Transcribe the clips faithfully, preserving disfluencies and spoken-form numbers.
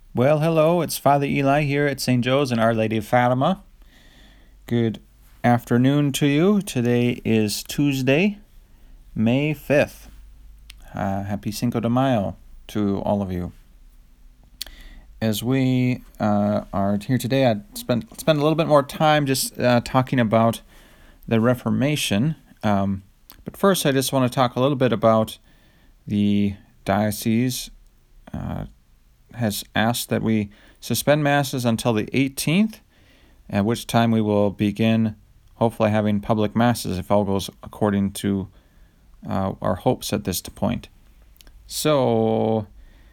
Well, hello, it's Father Eli here at Saint Joe's and Our Lady of Fatima. Good afternoon to you. Today is Tuesday, May fifth. Uh, happy Cinco de Mayo to all of you. As we uh, are here today, I'd spend, spend a little bit more time just uh, talking about the Reformation. Um, but first, I just want to talk a little bit about the diocese uh, has asked that we suspend masses until the eighteenth, at which time we will begin hopefully having public masses if all goes according to uh, our hopes at this point. So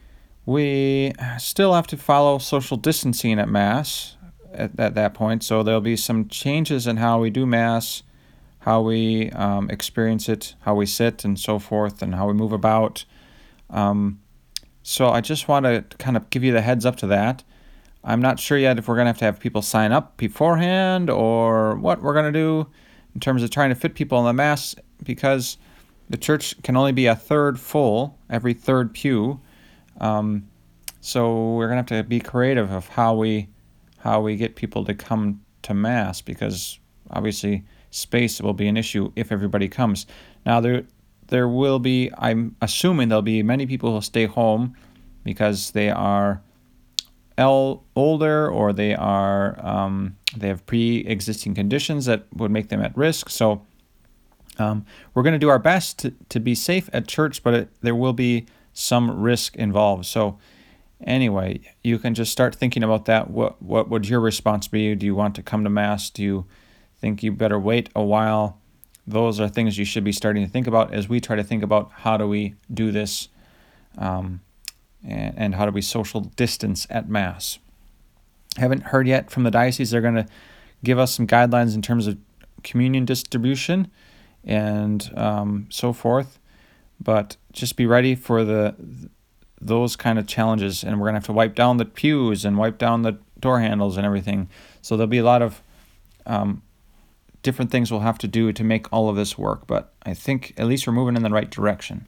we still have to follow social distancing at Mass at, at that point, so there'll be some changes in how we do Mass, how we um, experience it, how we sit and so forth, and how we move about. Um, So I just want to kind of give you the heads up to that. I'm not sure yet if we're going to have to have people sign up beforehand or what we're going to do in terms of trying to fit people in the Mass, because the church can only be a third full, every third pew. Um, so we're going to have to be creative of how we how we get people to come to Mass, because obviously space will be an issue if everybody comes. Now, there there will be, I'm assuming there'll be many people who'll stay home because they are el- older or they are um, they have pre-existing conditions that would make them at risk. So um, we're going to do our best to, to be safe at church, but it, there will be some risk involved. So anyway, you can just start thinking about that. What what would your response be? Do you want to come to Mass? Do you think you better wait a while? Those are things you should be starting to think about as we try to think about how do we do this um, and, and how do we social distance at Mass. Haven't heard yet from the diocese. They're going to give us some guidelines in terms of communion distribution and um, so forth. But just be ready for the those kind of challenges, and we're going to have to wipe down the pews and wipe down the door handles and everything. So there'll be a lot of um, different things we'll have to do to make all of this work, but I think at least we're moving in the right direction.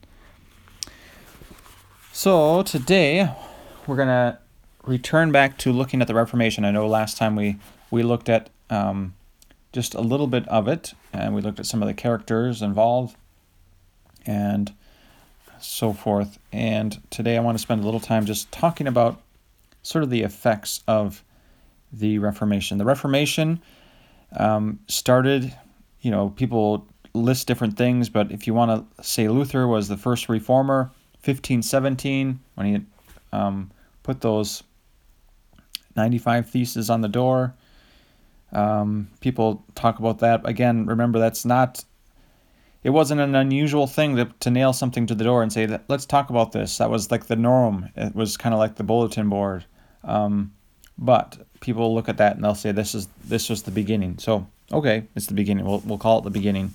So today we're going to return back to looking at the Reformation. I know last time we, we looked at um, just a little bit of it, and we looked at some of the characters involved and so forth. And today I want to spend a little time just talking about sort of the effects of the Reformation. The Reformation Um, started, you know, people list different things, but if you want to say Luther was the first reformer, fifteen seventeen, when he um, put those ninety-five theses on the door. Um, people talk about that. Again, remember, that's not, it wasn't an unusual thing to, to nail something to the door and say, let's talk about this. That was like the norm. It was kind of like the bulletin board. Um, but people look at that and they'll say this is this was the beginning. So okay, it's the beginning. We'll we'll call it the beginning.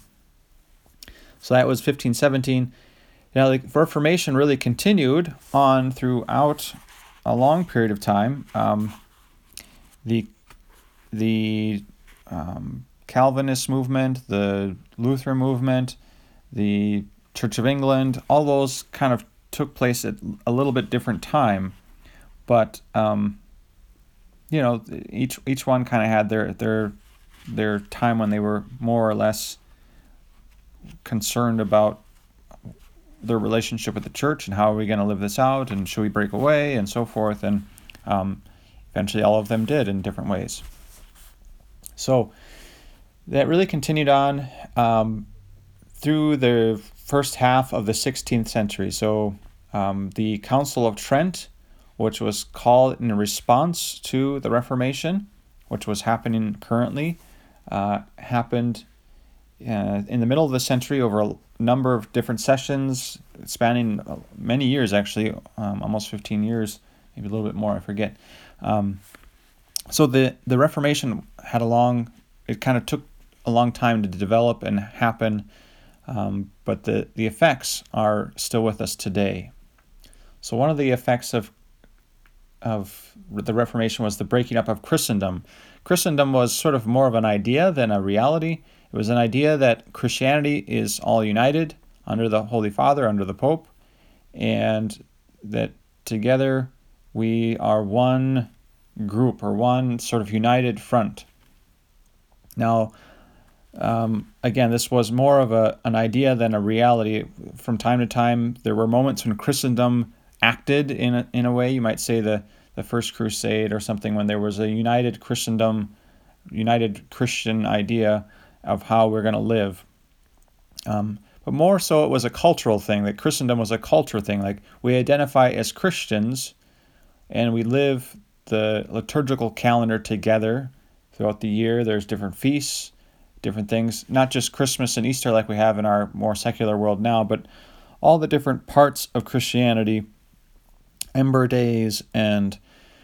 So that was fifteen seventeen. Now the Reformation really continued on throughout a long period of time. Um, the the um, Calvinist movement, the Lutheran movement, the Church of England, all those kind of took place at a little bit different time, but um, you know, each each one kind of had their their their time when they were more or less concerned about their relationship with the church and how are we going to live this out and should we break away and so forth. And um, eventually all of them did in different ways. So that really continued on um, through the first half of the sixteenth century. So um, the Council of Trent, which was called in response to the Reformation, which was happening currently, uh, happened uh, in the middle of the century over a number of different sessions, spanning many years, actually, um, almost fifteen years, maybe a little bit more, I forget. Um, so the, the Reformation had a long, it kind of took a long time to develop and happen, um, but the, the effects are still with us today. So one of the effects of of the Reformation was the breaking up of Christendom. Christendom was sort of more of an idea than a reality. It was an idea that Christianity is all united under the Holy Father, under the Pope, and that together We are one group or one sort of united front. Now, um, again, this was more of a an idea than a reality. From time to time, there were moments when Christendom acted in a, in a way. You might say the, the First Crusade or something, when there was a united Christendom, united Christian idea of how we're going to live. Um, but more so, it was a cultural thing. That Christendom was a culture thing. Like, we identify as Christians, and we live the liturgical calendar together throughout the year. There's different feasts, different things, not just Christmas and Easter like we have in our more secular world now, but all the different parts of Christianity, Ember Days and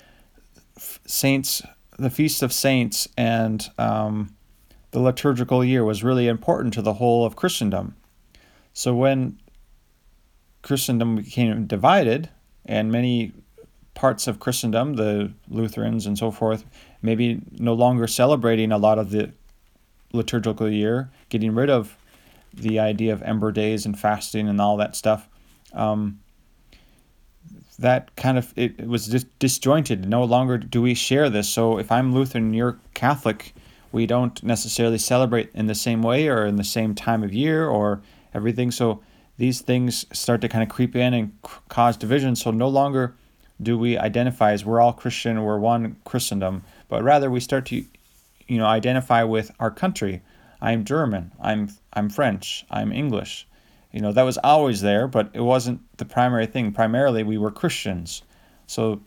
Saints, the Feast of Saints, and um, the liturgical year was really important to the whole of Christendom. So when Christendom became divided, and many parts of Christendom, the Lutherans and so forth, maybe no longer celebrating a lot of the liturgical year, getting rid of the idea of Ember Days and fasting and all that stuff, um, that kind of, it, it was dis- disjointed. No longer do we share this. So if I'm Lutheran and you're Catholic, we don't necessarily celebrate in the same way or in the same time of year or everything. So these things start to kind of creep in and c- cause division. So no longer do we identify as we're all Christian, we're one Christendom, but rather we start to, you know, identify with our country. I'm German, I'm I'm French, I'm English. You know, that was always there, but it wasn't the primary thing. Primarily, we were Christians. So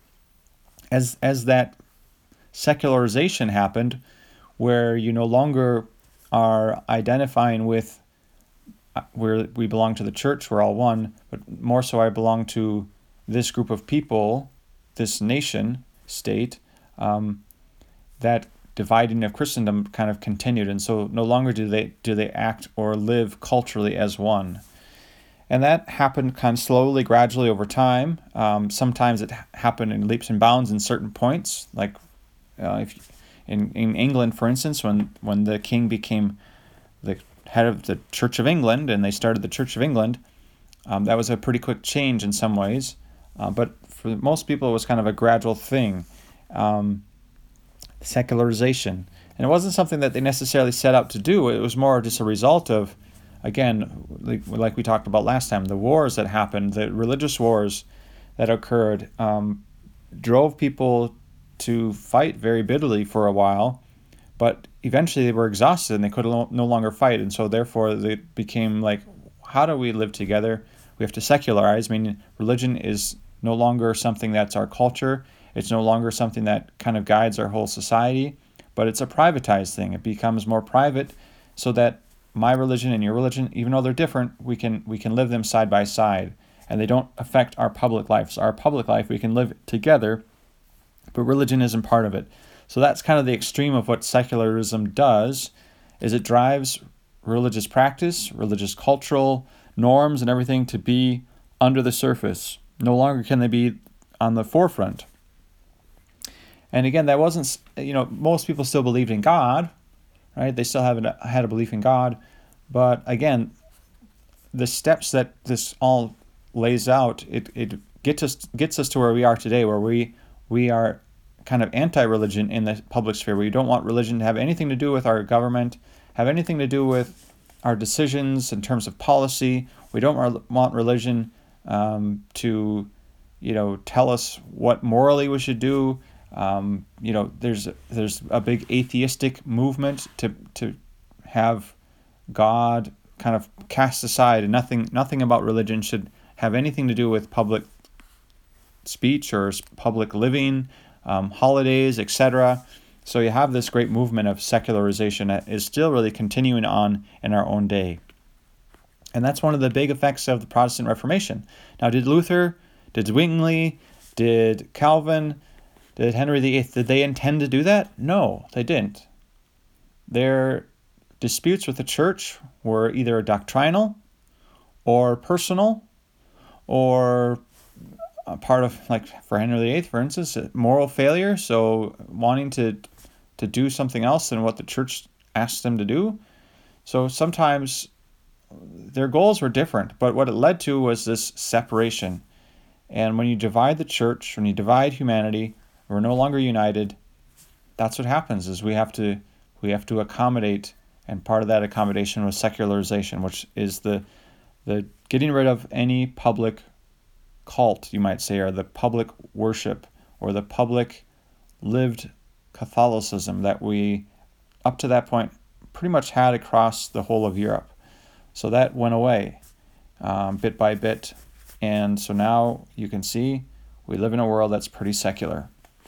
as as that secularization happened, where you no longer are identifying with where we belong to the church, we're all one, but more so I belong to this group of people, this nation state, um, that dividing of Christendom kind of continued, and so no longer do they do they act or live culturally as one. And that happened kind of slowly, gradually over time. Um, sometimes it ha- happened in leaps and bounds in certain points, like uh, if in in England, for instance, when when the king became the head of the Church of England and they started the Church of England, um, that was a pretty quick change in some ways. Uh, but for most people, it was kind of a gradual thing, um, secularization. And it wasn't something that they necessarily set out to do. It was more just a result of, again, like, like we talked about last time, the wars that happened, the religious wars that occurred, um, drove people to fight very bitterly for a while. But eventually they were exhausted and they could no longer fight. And so therefore they became like, how do we live together? We have to secularize. I mean, religion is no longer something that's our culture. It's no longer something that kind of guides our whole society, but it's a privatized thing. It becomes more private so that my religion and your religion, even though they're different, we can we can live them side by side, and they don't affect our public life. So our public life, we can live together, but religion isn't part of it. So that's kind of the extreme of what secularism does, is it drives religious practice, religious cultural norms and everything to be under the surface. No longer can they be on the forefront. And again, that wasn't, you know, most people still believed in God, right? They still haven't had a belief in God. But again, the steps that this all lays out, it, it gets us gets us to where we are today, where we we are kind of anti-religion in the public sphere. We don't want religion to have anything to do with our government, have anything to do with our decisions in terms of policy. We don't want religion um, to, you know, tell us what morally we should do. Um, you know, there's there's a big atheistic movement to to have God kind of cast aside, and nothing nothing about religion should have anything to do with public speech or public living, um, holidays, et cetera. So you have this great movement of secularization that is still really continuing on in our own day. And that's one of the big effects of the Protestant Reformation. Now, did Luther, did Zwingli, did Calvin, did Henry the Eighth, did they intend to do that? No, they didn't. Their disputes with the church were either doctrinal or personal, or a part of, like for Henry the Eighth, for instance, moral failure, so wanting to to do something else than what the church asked them to do. So sometimes their goals were different, but what it led to was this separation. And when you divide the church, when you divide humanity, we're no longer united. That's what happens, is we have to we have to accommodate, and part of that accommodation was secularization, which is the the getting rid of any public cult, you might say, or the public worship, or the public lived Catholicism that we, up to that point, pretty much had across the whole of Europe. So that went away um, bit by bit. And so now you can see we live in a world that's pretty secular.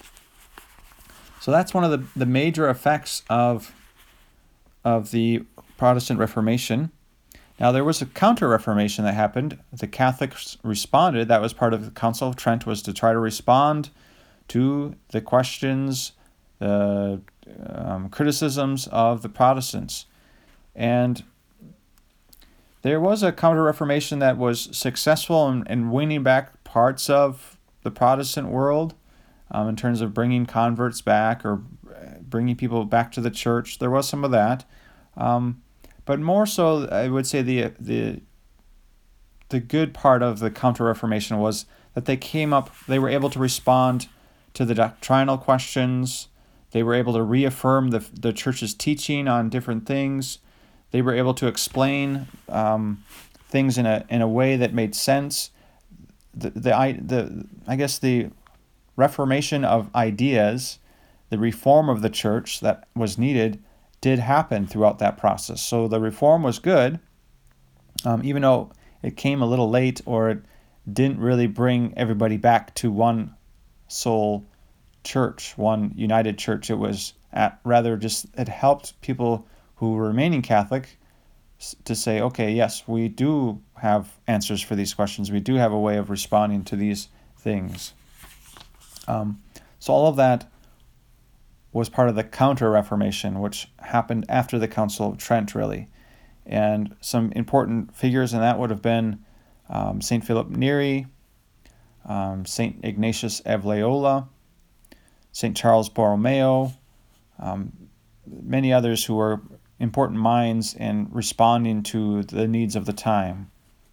So that's one of the, the major effects of, of the Protestant Reformation. Now, there was a counter-reformation that happened. The Catholics responded. That was part of the Council of Trent, was to try to respond to the questions, the um, criticisms of the Protestants. And there was a counter-reformation that was successful in, in winning back parts of the Protestant world um, in terms of bringing converts back or bringing people back to the church. There was some of that. Um, but more so, I would say the the the good part of the Counter-Reformation was that they came up, they were able to respond to the doctrinal questions. They were able to reaffirm the the church's teaching on different things. They were able to explain um, things in a in a way that made sense. The the I the I guess the reformation of ideas, the reform of the church that was needed, did happen throughout that process. So the reform was good, um, even though it came a little late, or it didn't really bring everybody back to one sole church, one united church. It was at, rather just, it helped people who were remaining Catholic to say, okay, yes, we do have answers for these questions. We do have a way of responding to these things. Um, so all of that was part of the Counter-Reformation, which happened after the Council of Trent, really. And some important figures in that would have been um, Saint Philip Neri, um, Saint Ignatius of Loyola, Saint Charles Borromeo, um, many others who were important minds in responding to the needs of the time.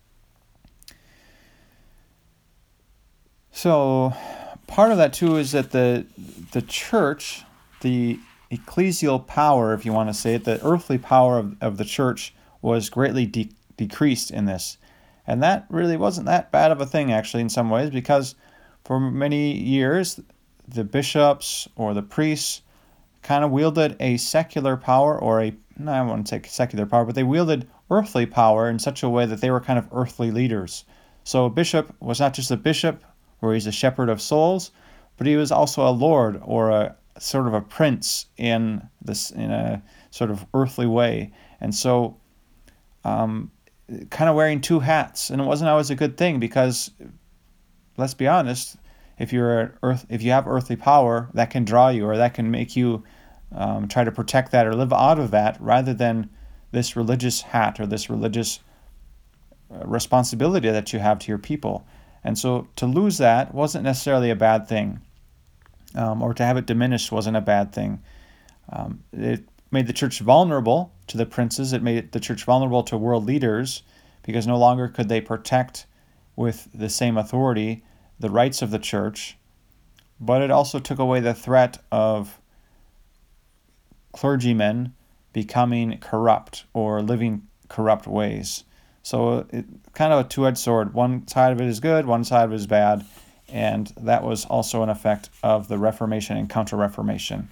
So part of that too is that the the church, the ecclesial power, if you want to say it, the earthly power of, of the church was greatly de- decreased in this. And that really wasn't that bad of a thing, actually, in some ways, because for many years, the bishops or the priests kind of wielded a secular power, or a, no, I wouldn't say secular power, but they wielded earthly power in such a way that they were kind of earthly leaders. So a bishop was not just a bishop, where he's a shepherd of souls, but he was also a lord, or a sort of a prince in this, in a sort of earthly way. And so um, kind of wearing two hats, and it wasn't always a good thing, because let's be honest, if you're an earth, if you have earthly power, that can draw you, or that can make you um, try to protect that or live out of that, rather than this religious hat or this religious responsibility that you have to your people. And so to lose that wasn't necessarily a bad thing, um, or to have it diminished wasn't a bad thing. Um, it made the church vulnerable to the princes. It made the church vulnerable to world leaders, because no longer could they protect with the same authority the rights of the church. But it also took away the threat of clergymen becoming corrupt or living corrupt ways. So it kind of a two-edged sword. One side of it is good, one side of it is bad, and that was also an effect of the Reformation and Counter-Reformation.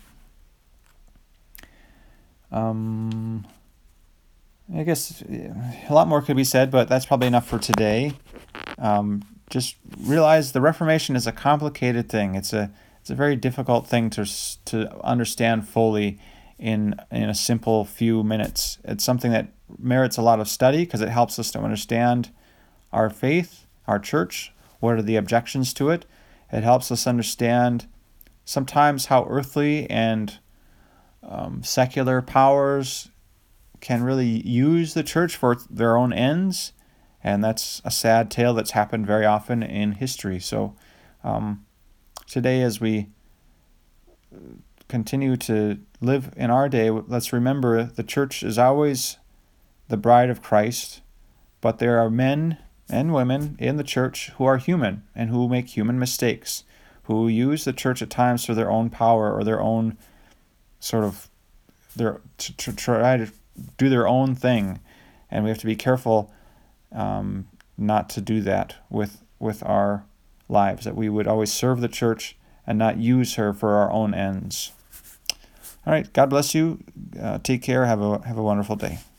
Um, I guess a lot more could be said, but that's probably enough for today. Um, just realize the Reformation is a complicated thing. It's a it's a very difficult thing to to understand fully in in a simple few minutes. It's something that merits a lot of study, because it helps us to understand our faith, our church. What are the objections to it? It helps us understand sometimes how earthly and um, secular powers can really use the church for their own ends. And that's a sad tale that's happened very often in history. So um, today, as we continue to live in our day, let's remember the church is always the bride of Christ, but there are men and women in the church who are human and who make human mistakes, who use the church at times for their own power or their own sort of their to, to try to do their own thing, and we have to be careful um, not to do that with with our lives. That we would always serve the church and not use her for our own ends. All right, God bless you. Uh, take care. Have a have a wonderful day.